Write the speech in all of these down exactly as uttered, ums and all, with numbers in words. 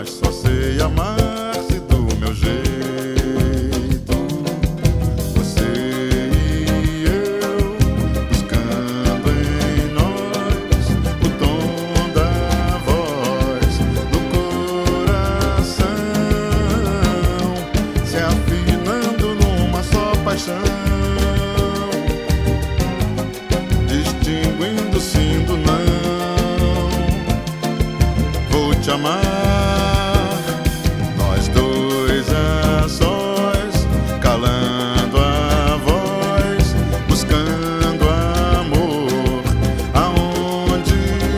mas só sei amar-se do meu jeito. Você e eu, buscando em nós o tom da voz do coração, se afinando numa só paixão, distinguindo sim do não. Vou te amar, nós dois a sós, calando a voz, buscando amor aonde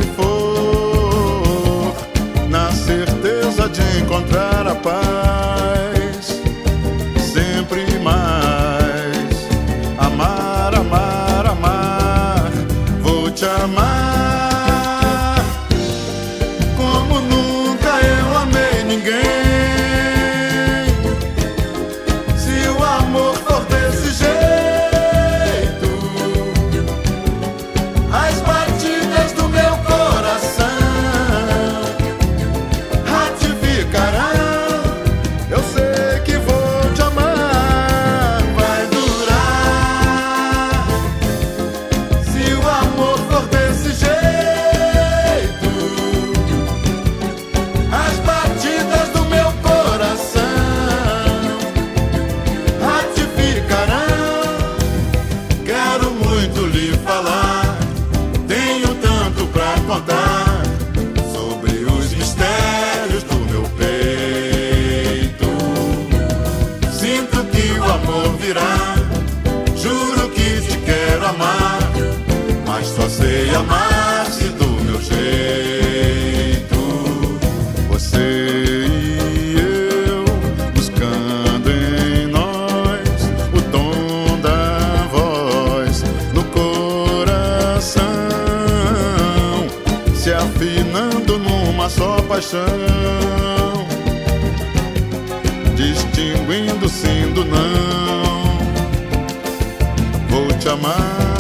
for, na certeza de encontrar a paz, sempre mais. Amar, amar, amar, vou te amar como nunca eu amei ninguém. Se o amor for desse jeito, as batidas do meu coração ratificarão. Eu sei que vou te amar, vai durar. Se o amor for desse jeito, as batidas do meu coração ratificarão. Quero muito lhe falar, tenho tanto pra contar sobre os mistérios do meu peito. Sinto que o amor virá, juro que te quero amar, mas só sei amar-se do meu jeito. Você e eu, buscando em nós o tom da voz no coração, se afinando numa só paixão, distinguindo sim do não. Vou te amar,